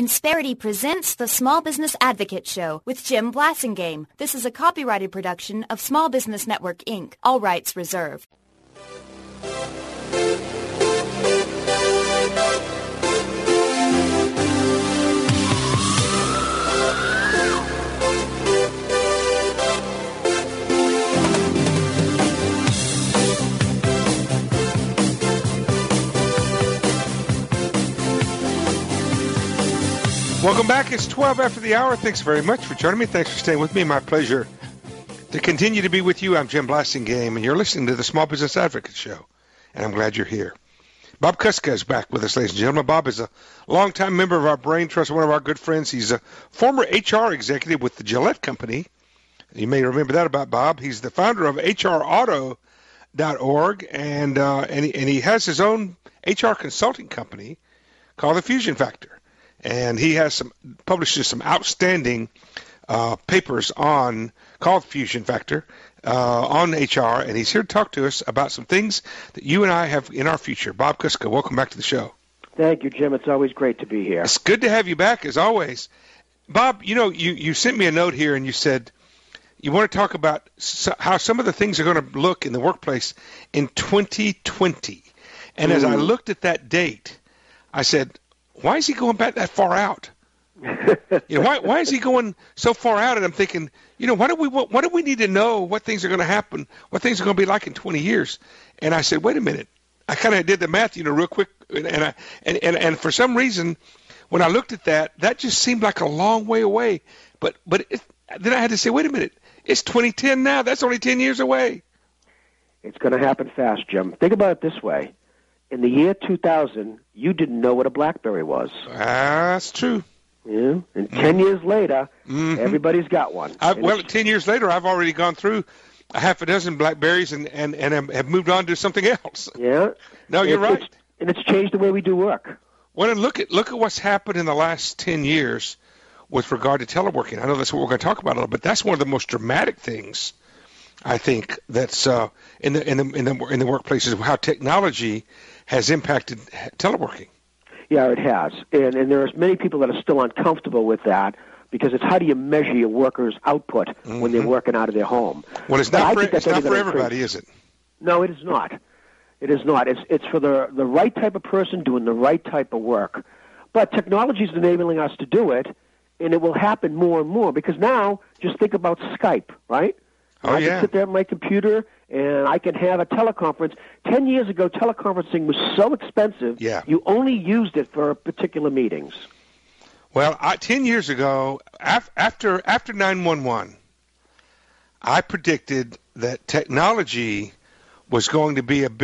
Insperity presents the Small Business Advocate Show with Jim Blasingame. This is a copyrighted production of Small Business Network, Inc. All rights reserved. Welcome back. It's 12 after the hour. Thanks very much for joining me. Thanks for staying with me. My pleasure to continue to be with you. I'm Jim Blasingame, and you're listening to the Small Business Advocate Show, and I'm glad you're here. Bob Kuska is back with us, ladies and gentlemen. Bob is a longtime member of our Brain Trust, one of our good friends. He's a former HR executive with the Gillette Company. You may remember that about Bob. He's the founder of HRauto.org, and he has his own HR consulting company called The Fusion Factor. And he has publishes some outstanding papers called Fusion Factor on HR, and he's here to talk to us about some things that you and I have in our future. Bob Kuska, welcome back to the show. Thank you, Jim. It's always great to be here. It's good to have you back, as always. Bob, you sent me a note here, and you said you want to talk about how some of the things are going to look in the workplace in 2020. And as I looked at that date, I said, why is he going back that far out? Why is he going so far out? And I'm thinking, why do we need to know what things are going to happen, what things are going to be like in 20 years? And I said, wait a minute. I kind of did the math, real quick, and for some reason, when I looked at that just seemed like a long way away. But then I had to say, wait a minute. It's 2010 now. That's only 10 years away. It's going to happen fast, Jim. Think about it this way. In the year 2000, you didn't know what a BlackBerry was. That's true. Yeah. And 10 years later, everybody's got one. 10 years later, I've already gone through a half a dozen BlackBerries and have moved on to something else. Yeah. No, you're right. And it's changed the way we do work. Well, and look at what's happened in the last 10 years with regard to teleworking. I know that's what we're going to talk about a little bit. That's one of the most dramatic things, I think, that's in the workplaces, how technology has impacted teleworking. Yeah, it has. And there are many people that are still uncomfortable with that because it's how do you measure your workers' output when they're working out of their home. Well, it's not for everybody, is it? No, it is not. It is not. It's for the right type of person doing the right type of work. But technology is enabling us to do it, and it will happen more and more because now just think about Skype, right? I can sit there at my computer and I can have a teleconference. 10 years ago, teleconferencing was so expensive, you only used it for particular meetings. Well, 10 years ago, after 9/11, I predicted that technology was going to be have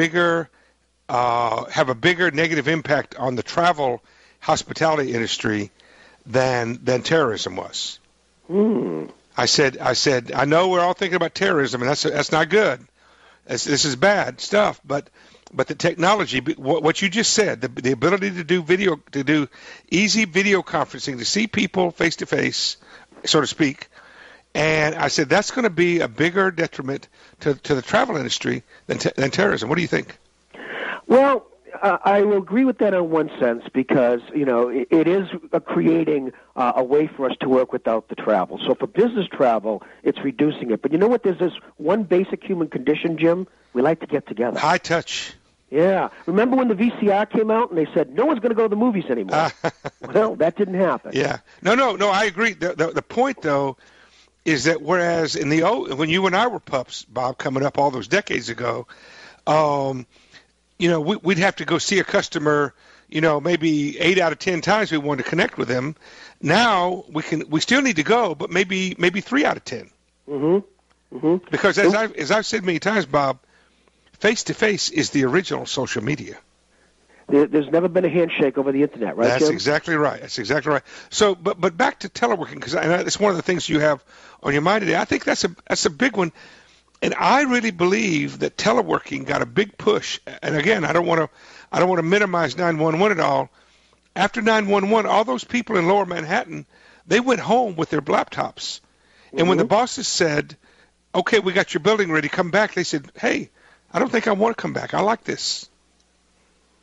a bigger negative impact on the travel hospitality industry than terrorism was. I said, I know we're all thinking about terrorism, and that's not good. This is bad stuff. But the technology, what you just said, the ability to do easy video conferencing, to see people face to face, so to speak. And I said that's going to be a bigger detriment to the travel industry than terrorism. What do you think? Well, I will agree with that in one sense because, it is creating a way for us to work without the travel. So for business travel, it's reducing it. But you know what? There's this one basic human condition, Jim. We like to get together. High touch. Yeah. Remember when the VCR came out and they said, no one's going to go to the movies anymore? Well, that didn't happen. Yeah. No, I agree. The point, though, is that whereas when you and I were pups, Bob, coming up all those decades ago, we'd have to go see a customer, maybe 8 out of 10 times we wanted to connect with them. Now we still need to go, but maybe 3 out of 10. Because as I've said many times, Bob, face-to-face is the original social media. There's never been a handshake over the internet, right, That's Jim? exactly right. So, but back to teleworking, because it's one of the things you have on your mind today. I think that's a big one. And I really believe that teleworking got a big push. And again, I don't want to minimize 911 at all. After 911, all those people in Lower Manhattan, they went home with their laptops. And when the bosses said, "Okay, we got your building ready, come back," they said, "Hey, I don't think I want to come back. I like this."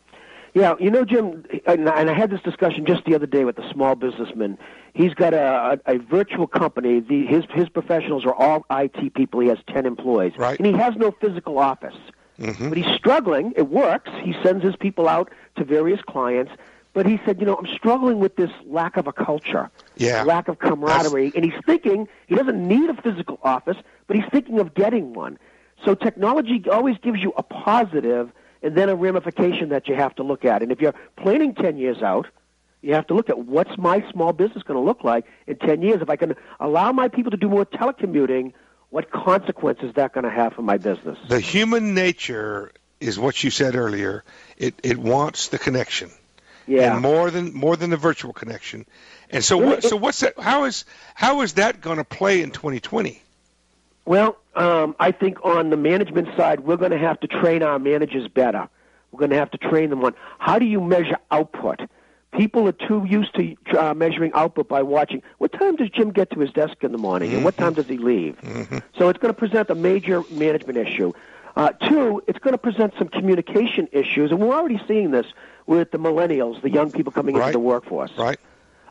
Yeah, you know, Jim, and I had this discussion just the other day with a small businessman. He's got a virtual company. His professionals are all IT people. He has 10 employees. Right. And he has no physical office. Mm-hmm. But he's struggling. It works. He sends his people out to various clients. But he said, I'm struggling with this lack of a culture, lack of camaraderie. And he's thinking he doesn't need a physical office, but he's thinking of getting one. So technology always gives you a positive and then a ramification that you have to look at. And if you're planning 10 years out, you have to look at what's my small business going to look like in 10 years. If I can allow my people to do more telecommuting, what consequences is that going to have for my business? The human nature is what you said earlier. It wants the connection. Yeah. And more than the virtual connection. And so what's that? How is that going to play in 2020? Well, I think on the management side, we're going to have to train our managers better. We're going to have to train them on how do you measure output. People are too used to measuring output by watching. What time does Jim get to his desk in the morning, and what time does he leave? Mm-hmm. So it's going to present a major management issue. Two, it's going to present some communication issues, and we're already seeing this with the millennials, the young people coming into the workforce. Right.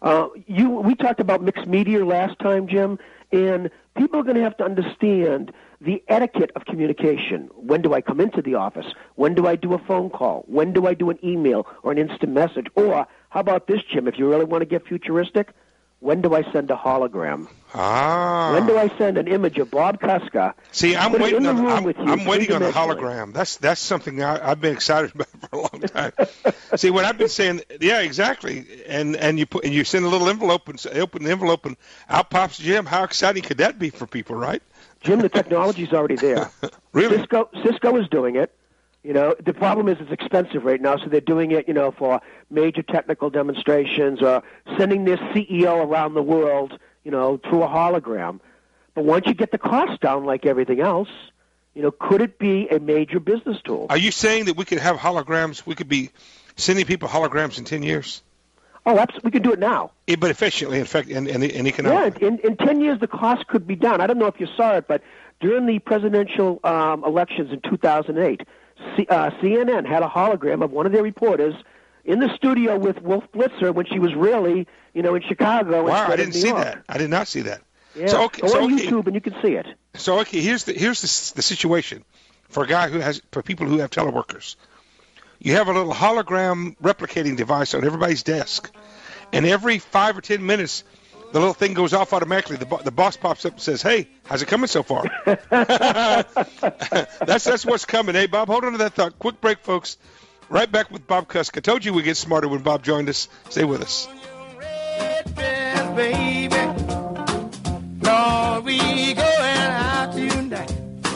We talked about mixed media last time, Jim, and people are going to have to understand the etiquette of communication. When do I come into the office? When do I do a phone call? When do I do an email or an instant message? Or how about this, Jim, if you really want to get futuristic? When do I send a hologram? When do I send an image of Bob Kuska? See, I'm waiting on the hologram. That's something I've been excited about for a long time. See, what I've been saying, yeah, exactly. And you send a little envelope and open the envelope and out pops Jim. How exciting could that be for people, right? Jim, the technology's already there. Really? Cisco is doing it. The problem is it's expensive right now, so they're doing it, for major technical demonstrations or sending their CEO around the world, through a hologram. But once you get the cost down like everything else, could it be a major business tool? Are you saying that we could have holograms? We could be sending people holograms in 10 years? Oh, absolutely. We can do it now. But efficiently, in fact, and economically. Yeah, in 10 years, the cost could be down. I don't know if you saw it, but during the presidential elections in 2008, CNN had a hologram of one of their reporters in the studio with Wolf Blitzer when she was really, in Chicago. Wow, I didn't see that. I did not see that. Yeah. Go on YouTube and you can see it. So here's the situation for people who have teleworkers. You have a little hologram replicating device on everybody's desk, and every 5 or 10 minutes, the little thing goes off automatically. The boss pops up and says, "Hey, how's it coming so far?" That's what's coming, eh, Bob? Hold on to that thought. Quick break, folks. Right back with Bob Kuska. I told you we'd get smarter when Bob joined us. Stay with us. Red dress, baby. Lord, we going out tonight.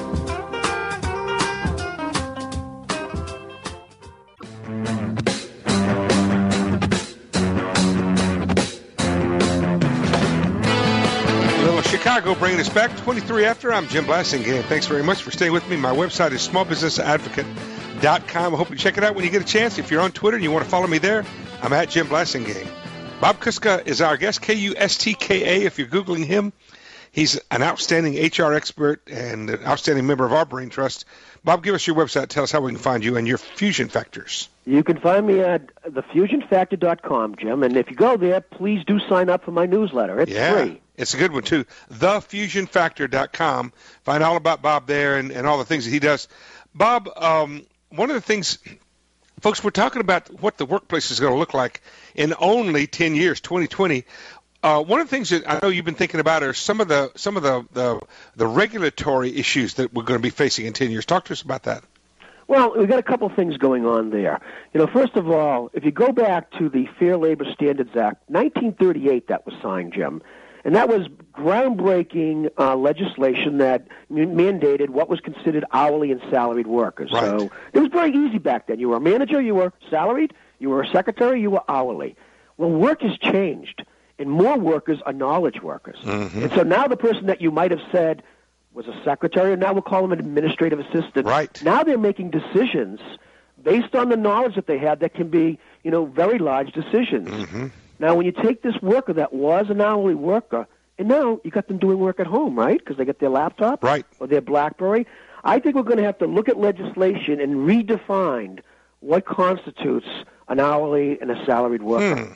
Chicago bringing us back 23 after. I'm Jim Blasingame. Thanks very much for staying with me. My website is smallbusinessadvocate.com. I hope you check it out when you get a chance. If you're on Twitter and you want to follow me there, I'm at Jim Blasingame. Bob Kuska is our guest, Kustka, if you're Googling him. He's an outstanding HR expert and an outstanding member of our Brain Trust. Bob, give us your website. Tell us how we can find you and your fusion factors. You can find me at thefusionfactor.com, Jim. And if you go there, please do sign up for my newsletter. It's free. It's a good one, too. Thefusionfactor.com. Find all about Bob there and all the things that he does. Bob, one of the things, folks, we're talking about what the workplace is going to look like in only 10 years, 2020. One of the things that I know you've been thinking about are some of the regulatory issues that we're going to be facing in 10 years. Talk to us about that. Well, we've got a couple of things going on there. First of all, if you go back to the Fair Labor Standards Act, 1938 that was signed, Jim, and that was groundbreaking legislation that mandated what was considered hourly and salaried workers. Right. So it was very easy back then. You were a manager, you were salaried, you were a secretary, you were hourly. Well, work has changed, and more workers are knowledge workers. Mm-hmm. And so now the person that you might have said was a secretary, and now we'll call them an administrative assistant. Right. Now they're making decisions based on the knowledge that they had that can be, very large decisions. Mm-hmm. Now, when you take this worker that was an hourly worker, and now you got them doing work at home, right? Because they get their laptop right. or their BlackBerry. I think we're going to have to look at legislation and redefine what constitutes an hourly and a salaried worker.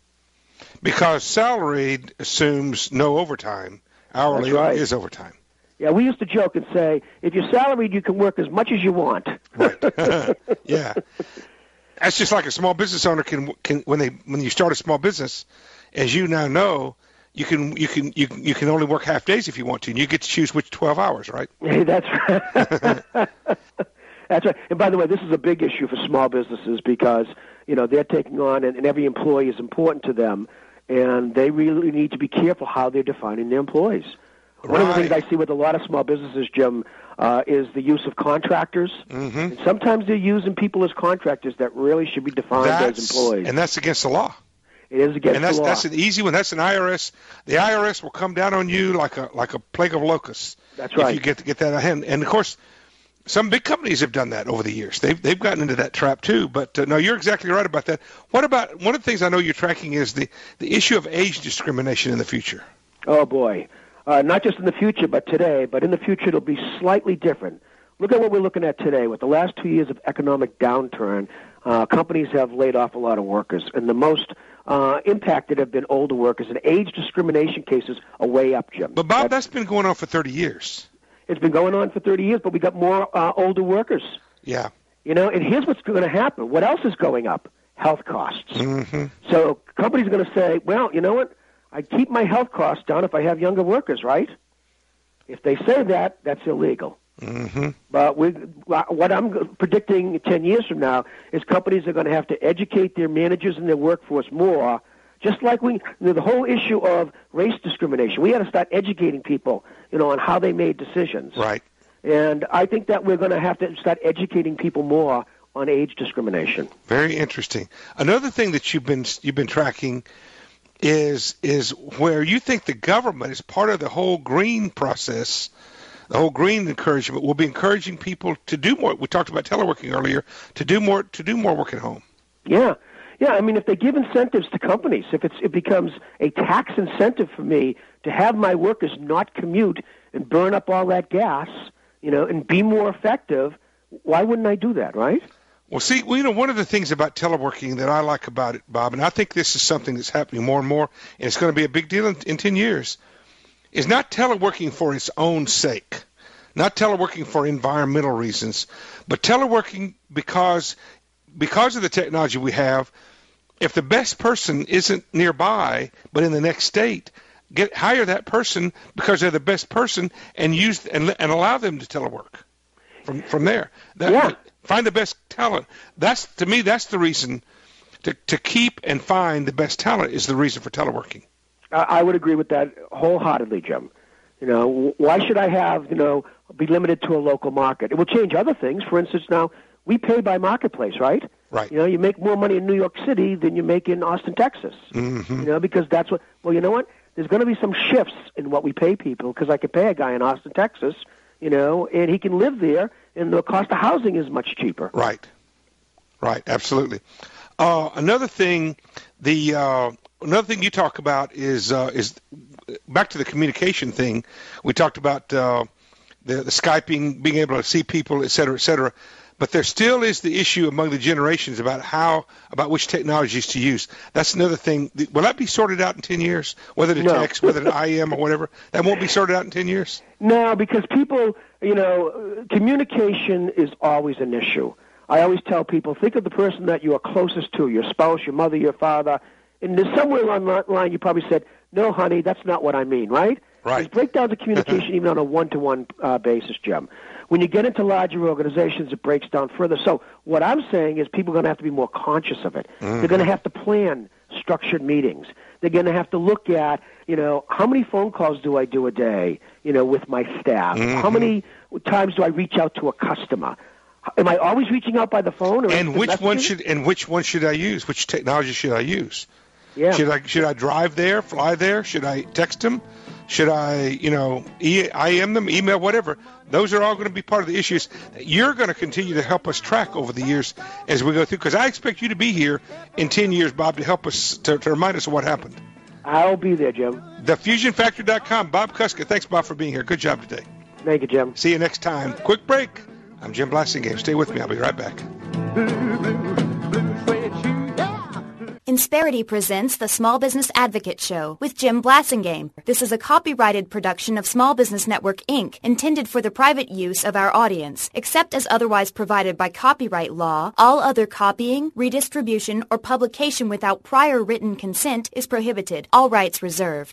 Because salaried assumes no overtime. Hourly is overtime. Yeah, we used to joke and say, if you're salaried, you can work as much as you want. Right. Yeah. That's just like a small business owner can when you start a small business, as you now know, you can only work half days if you want to, and you get to choose which 12 hours, right? Hey, that's right. That's right. And by the way, this is a big issue for small businesses because, they're taking on, and every employee is important to them, and they really need to be careful how they're defining their employees. One of the things I see with a lot of small businesses, Jim, is the use of contractors. Mm-hmm. And sometimes they're using people as contractors that really should be defined as employees. And that's against the law. It is against the law. That's an easy one. That's an IRS. The IRS will come down on you like a plague of locusts. That's right. If you get that hand. And of course, some big companies have done that over the years. They've gotten into that trap too. But no, you're exactly right about that. What about one of the things I know you're tracking is the issue of age discrimination in the future? Oh boy. Not just in the future, but today. But in the future, it'll be slightly different. Look at what we're looking at today. With the last 2 years of economic downturn, companies have laid off a lot of workers, and the most impacted have been older workers, and age discrimination cases are way up, Jim. But, Bob, that's been going on for 30 years. It's been going on for 30 years, but we got more older workers. Yeah. And here's what's going to happen. What else is going up? Health costs. Mm-hmm. So companies are going to say, well, you know what? I keep my health costs down if I have younger workers, right? If they say that, that's illegal. Mm-hmm. But what I'm predicting 10 years from now is companies are going to have to educate their managers and their workforce more, just like the whole issue of race discrimination. We had to start educating people, on how they made decisions. Right. And I think that we're going to have to start educating people more on age discrimination. Very interesting. Another thing that you've been tracking is where you think the government is part of the whole green process, the whole green encouragement will be encouraging people to do more. We talked about teleworking earlier, to do more work at home. Yeah. I mean, if they give incentives to companies, if it becomes a tax incentive for me to have my workers not commute and burn up all that gas, and be more effective, why wouldn't I do that, right? Well, see, one of the things about teleworking that I like about it, Bob, and I think this is something that's happening more and more, and it's going to be a big deal in 10 years, is not teleworking for its own sake, not teleworking for environmental reasons, but teleworking because of the technology we have. If the best person isn't nearby but in the next state, hire that person because they're the best person and allow them to telework from there. Find the best talent. To me, that's the reason to keep and find the best talent is the reason for teleworking. I would agree with that wholeheartedly, Jim. Why should I have, be limited to a local market? It will change other things. For instance, now we pay by marketplace, right? Right. You make more money in New York City than you make in Austin, Texas. Mm-hmm. Because that's what. Well, you know what? There's going to be some shifts in what we pay people because I could pay a guy in Austin, Texas, and he can live there, and the cost of housing is much cheaper. Right, absolutely. Another thing you talk about is back to the communication thing. We talked about the Skyping, being able to see people, et cetera, et cetera. But there still is the issue among the generations about which technologies to use. That's another thing. Will that be sorted out in 10 years? Whether to text, whether to IM or whatever, that won't be sorted out in 10 years? No, because people, communication is always an issue. I always tell people, think of the person that you are closest to, your spouse, your mother, your father. And there's somewhere along that line you probably said, no, honey, that's not what I mean, right? Right. There's breakdowns of communication even on a one-to-one basis, Jim. When you get into larger organizations, it breaks down further. So what I'm saying is people are going to have to be more conscious of it. Mm-hmm. They're going to have to plan structured meetings. They're going to have to look at, how many phone calls do I do a day, with my staff? Mm-hmm. How many times do I reach out to a customer? Am I always reaching out by the phone? And which one should I use? Which technology should I use? Yeah. Should I drive there, fly there? Should I text them? Should I, IM them, email, whatever? Those are all going to be part of the issues that you're going to continue to help us track over the years as we go through. Because I expect you to be here in 10 years, Bob, to help us, to remind us of what happened. I'll be there, Jim. TheFusionFactor.com. Bob Kuska. Thanks, Bob, for being here. Good job today. Thank you, Jim. See you next time. Quick break. I'm Jim Blasingame. Stay with me. I'll be right back. blue, blue, blue suede shoes. Yeah. Insperity presents the Small Business Advocate Show with Jim Blassingame. This is a copyrighted production of Small Business Network, Inc., intended for the private use of our audience. Except as otherwise provided by copyright law, all other copying, redistribution, or publication without prior written consent is prohibited. All rights reserved.